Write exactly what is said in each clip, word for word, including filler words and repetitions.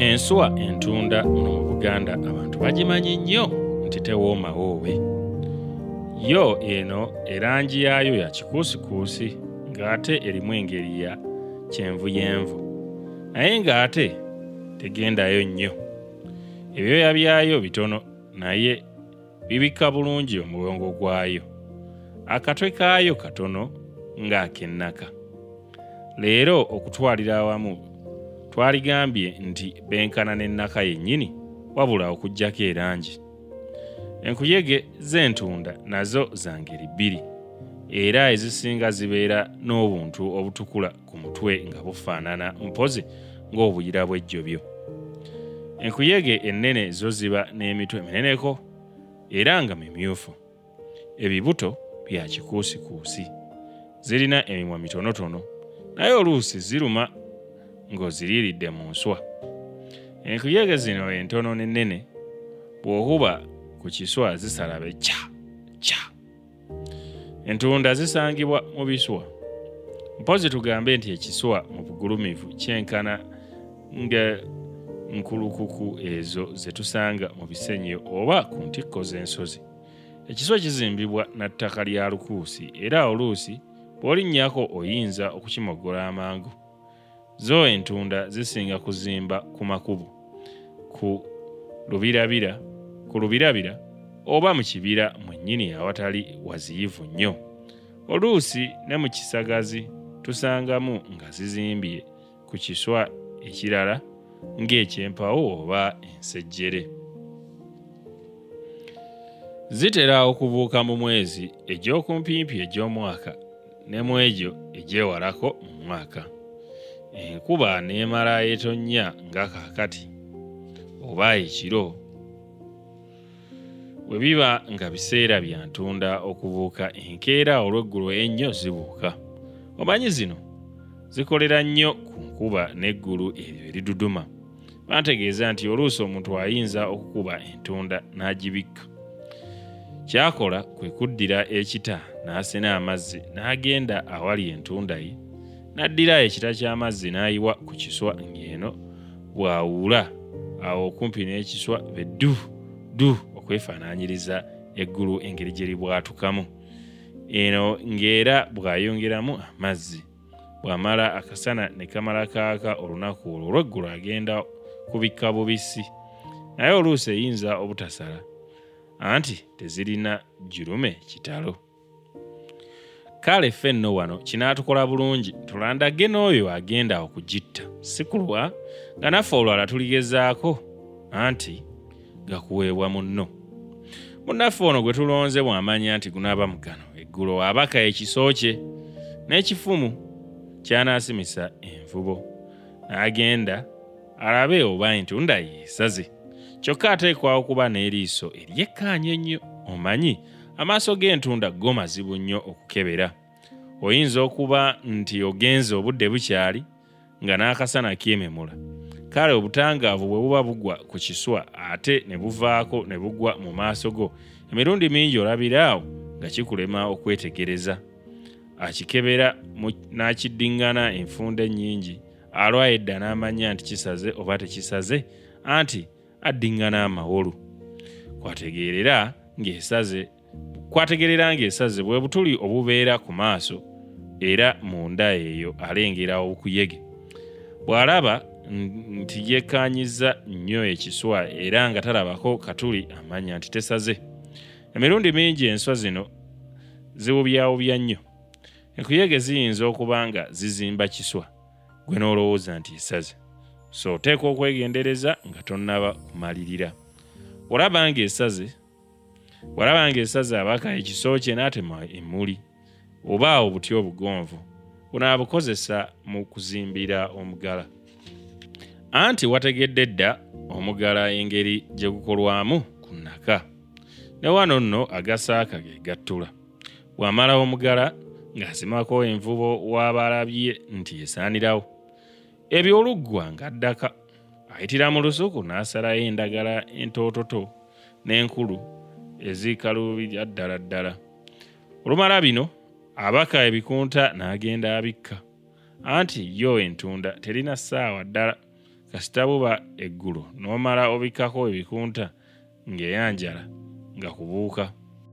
Enswa entunda muno mu Buganda abantu bagimanyi nnyo nti tewooma woowe. Yo eno erangi yaayo ya kikuusikuusi ng'ate erimu engeri ya kyenvuyenvu. Naye ng'ate tegendayo nnyo. Ebyoya byayo bitono naye bibikka bulungi omugongo gwayo. Akatwe kaayo katono ng'akennaka. Leero okutwalira awamu twaligambye nti benkana n'ennaka yennyini wabula okuggyako erangi. Enkuyege z'entunda nazo za ngeri bbiri era ezisinga zibeera n'obuntu obutukula ku mutwe nga bufaanana mpozi ng'obuyira bw'ejjobyo. Enkuyege ennene zo ziba n'emitwe mineneko era nga mimyufu. Ebibuto bya kikuusikuusi. Zirina emimwa mitonotono naye oluusi ziruma ng'oziriiridde mu nswa. Enkuyege zino entono n'ennene bw'okuba ku kiswa zisala be kya kya. Entunda zisangibwa mu biswa. Mpozi tugambe nti ekiswa mu bugulumivu kyenkana nga nkulukuku ezo ze tusanga mu bisenyi oba ku ntikko z'ensozi. Ekiswa kizimbibwa na ttaka lya lukuusi era oluusi bw'olinnyako oyinza okukimoggola amangu. Zo entunda zisinga kuzimba ku makubo, ku lubirabira, ku lubirabira oba mu kibira mwennyini awatali waziyivu nnyo. Oluusi ne mu kisagazi tusangamu nga zizimbye ku kiswa ekirala ng'ekyempawu oba ensejjere. Zitera okubuuka mu mwezi egy'okumpimpi egy'omwaka ne mu egyo egyewalako mu mwaka. Enkuba n'emala etonnya nga kaakati oba ekiro. Bwe biba nga biseera bya ntunda okubuuka enkeera olw'eggulu ennyo zibuuka. Omanyi zino zikolera nnyo ku nkuba n'eggulu eryo eriduduma. Bantegeeza nti oluusi omuntu ayinza okukuba entunda n'agibikka. Kyakola kwe kuddira ekita n'asena amazzi n'agenda awali entunda ye n'addira ekita ky'amazzi n'ayiwa ku kiswa ng'eno bw'awuula awo okumpi n'ekiswa be ddu ddu okwefaanaanyiriza eggulu engeri gye libwatukamu. Eno ng'era bw'ayongeramu amazzi. Bw'amala akasana ne kamala kaaka olunaku olwo olw'eggulu agenda kubikka bubisi. Naye oluusi eyinza obutasala anti tezirina jjulume kitalo. Kale ffe nno wano kinaatukola bulungi tulandage n'oyo agenda okugitta, si kulwa nga naffe olwala tuligezaako anti gakuweebwa munno. Munnaffe ono gwe tulonze bw'amanya nti gunaaba mugano eggulo abaka ekisooke n'ekifumu kyanaasimisa envubo n'agenda alabe oba entunda yeesaze. Kyokka ateekwaho okuba n'eriiso eryekkaanya ennyo. Omanyi amaaso g'entunda go mazibu nnyo okukebera. Oyinza okuba nti ogenze obudde bukyali nga n'akasana kyememula. Kale obutangaavu bwe buba bugwa ku kiswa ate ne buvaako ne bugwa mu maaso go, emirundi mingi olabiraawo nga kikulema okwetegereza. Akikebera n'akiddiŋŋana enfunda ennyingi, alwaye edda n'amanya nti kisaze oba tekisaze anti addiŋŋana amawolu. Kwategeerera ng'esaze kwategerera ng'esaze bwe butuli obubeera ku maaso era munda eyo alengera okuyege. Bw'alaba nti yekkaanyizza nnyo ekiswa era nga talabako katuli amanya nti tesaze. Emirundi mingi enswa zino ziwubyawubya nnyo. Enkuyege ziyinza okuba nga zizimba kiswa gwe n'olowooza nti esaze. So oteekwa okwegendereza nga tonnaba kumalirira. Olaba ng'esaze Bw'alaba ng'esaze abaka ekisooke n'atema emmuli oba obuti obugonvu bunaabukozesa mu kuzimbira omugala. Anti wategedde dda omugala engeri gye gukolwamu ku nnaka. Ne wano nno agasaaka ge gattula. Bw'amala omugala ng'asimako envubo w'abalabye nti esaanirawo. Ebyo oluggwa ng'addaka ayitira mu lusuku n'asalayo endagala entoototo n'enkulu ezikaluubirira ddala ddala. Olumala bino abaka ebikunta n'agenda abikka. Anti yo entunda terina ssaawa ddala kasita buba eggulo n'omala obikkako ebikunta ng'eyanjala nga kubuuka.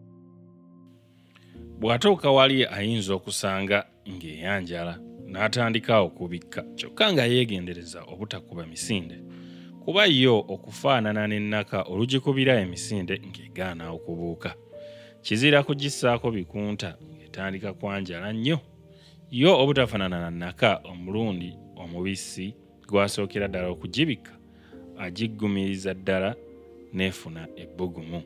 Bw'atuuka wali ayinza okusanga ng'eyanjala n'atandika okubikka kyokka nga yeegendereza obutakuba misinde, kuba yo okufaanana n'ennaka olugikubira emisinde ng'egaana okubuuka. Kizira kugissaako bikunta ng'etandika kwanjala nnyo, yo obutafaanana na nnaka omulundi omubisi gwasookera ddala okugibikka agiggumiriza ddala n'efuna ebbugumu.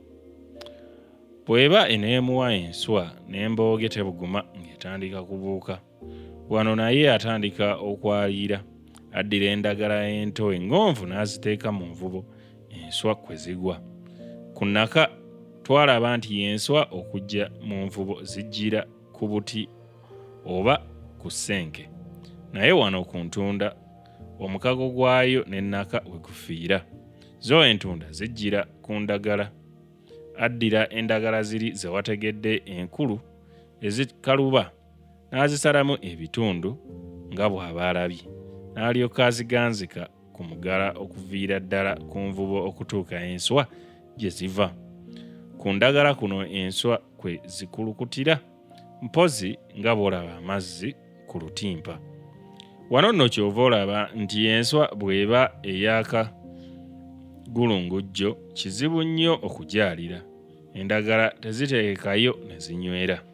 Bw'eba eneemuwa enswa n'embooge tebuguma ng'etandika kubuuka. Wano naye atandika okwaliira, addira endagala ento eŋŋonvu n'aziteeka mu nvubo enswa kwe zigwa. Ku nnaka twalaba nti y'enswa okujja mu nvubo zijjira ku buti oba ku ssenke, naye wano ku ntunda omukago gwayo n'ennaka we gufiira. Zo entunda zijjira ku ndagala, addira endagala ziri ze wategedde enkulu ezikaluba n'azisalamu ebitundu nga bw'aba alabye, n'alyoka aziganzika ku mugala okuviira ddala ku nvubo okutuuka enswa gye ziva. Ku ndagala kuno enswa kwe zikulukutira, mpozi nga bw'olaba amazzi ku lutimpa. Wano nno ky'ova olaba nti enswa bw'eba eyaka gulungujjo kizibu nnyo okugyalira, endagala teziteekayo ne zinywera.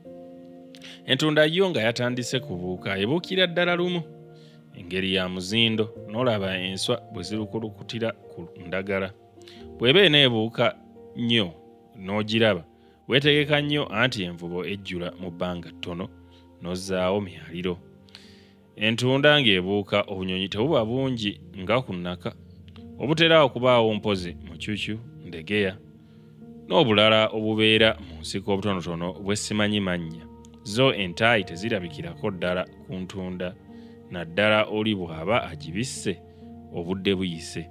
Entunda yo nga yatandise kubuuka ebuukira ddala lumu, engeri ya muzindo, n'olaba enswa bwe zirukulukutira ku ndagala. Bw'eba eneebuuka nnyo n'ogiraba, weetegeka nnyo anti envubo ejjula mu bbanga ttono n'ozzaawo myaliro. Entunda ng'ebuuka obunyonyi tebuba bungi nga ku nnaka, obutera okubaawo mpozi mukyukyu, ndegeya n'obulala obubeera mu nsiko obutonotono bwe simanyi mannya. Zo entaayi tezirabikirako ddala ku ntunda, naddala oli bw'aba agibisse obudde buyise.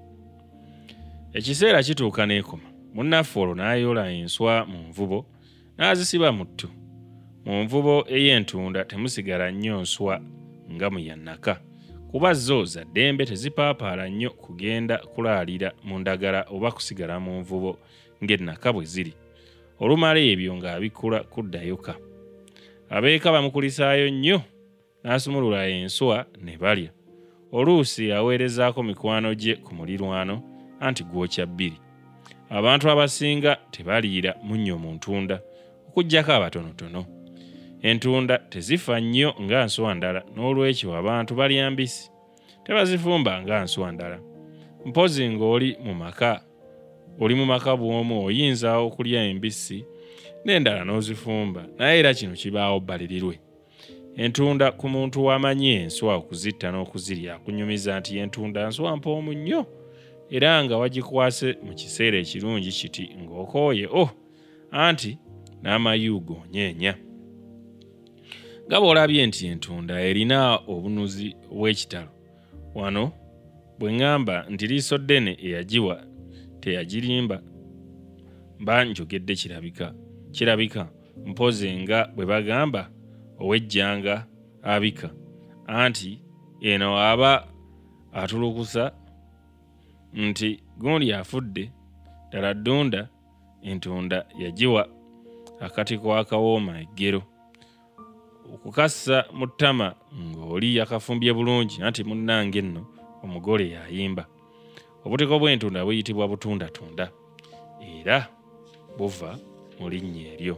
Ekiseera kituuka n'ekoma, munnaffe olwo n'ayoola enswa mu nvubo n'azisiba mu ttu. Mu nvubo ey'entunda temusigala nnyo nswa nga mu yannaka, kuba zo za ddembe tezipaapaala nnyo kugenda kulaalira mu ndagala oba kusigala mu nvubo ng'ennaka bwe ziri. Olumala ebyo ng'abikula kuddayoka. Abeeka bamukulisaayo nnyo, n'asumulula enswa ne balya. Oluusi aweerezaako mikwano gye ku mulirwano anti gwokya bbiri. Abantu abasinga tebaliira munnyo mu ntunda, okuggyako abatonotono. Entunda tezifa nnyo nga nswa ndala, n'olwekyo abantu balya mbisi, tebazifumba nga nswa ndala. Mpozi ng'oli mu maka oli mu maka bw'omu oyinza okulya embisi n'endala n'ozifumba, naye era kino kibaawo bbalirirwe. Entunda ku muntu w'amanyi enswa okuzitta n'okuzirya akunyumiza nti entunda nswa mpoomu nnyo, era nga wagikwase mu kiseera ekirungi kiti ng'okooye oh anti n'amayu goonyeenya. Nga bw'olabye nti entunda erina obunuzi bw'ekitalo, wano bwe ŋŋamba nti liiso ddene eyagiwa teyagirimba, mba njogedde kirabika. Kirabika mpozi nga bwe bagamba ow'ejjanga abika, anti eno aba atulukusa nti gundi afudde, ddala ddunda entunda yagiwa akatiko akawooma eggero. Okukassa mu ttama ng'oli yakafumbye bulungi, anti munnange nno omugole yayimba. Obutiko bw'entunda buyitibwa butundatunda, era buva mu linnya eryo.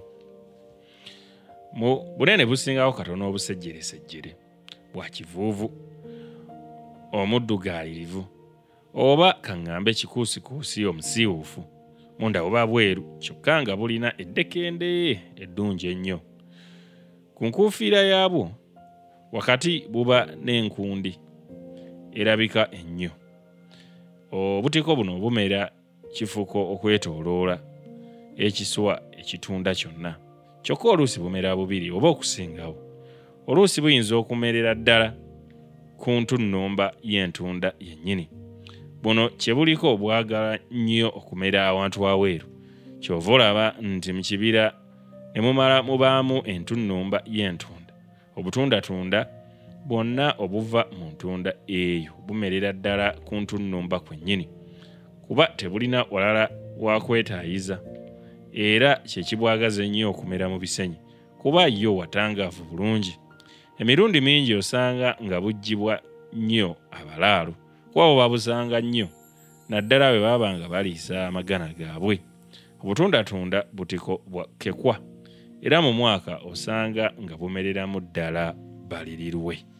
Mu bunene busingawo katono obusejjeresejjere, bwa kivuuvu, omuddugaalirivu, oba kaŋŋambe kikuusikuusi omusiiwuufu, munda buba bweru, kyokka nga bulina eddekende eddungi ennyo. Ku nkuufiira yaabwo wakati buba n'enkundi erabika ennyo. Obutiko buno bumera kifuko okwetooloola ekiswa ekitunda kyonna, kyokka oluusi bumera bubiri oba okusingawo. Oluusi buyinza okumerera ddala ku ntunnumba y'entunda yennyini. Buno kye buliko obwagala nnyo okumera awantu aweeru, kyova olaba nti mu kibira ne mumala mubaamu entunnumba y'entunda. Obutundatunda bwonna obuva mu ntunda eyo bumerera ddala ku ntunnumba kwennyini kuba tebulina walala wakwetaayiza era kyekibwagaza ennyo okumera mu bisenyi kuba yo watangaavu bulungi. Emirundi mingi osanga nga buggyibwa nnyo abalaalo kuba bo babusanga nnyo naddala bwe baba nga baliisa amagana gaabwe. Obutundatunda butiko bwakekwa era mu mwaka osanga nga bumereramu ddala balirirwe.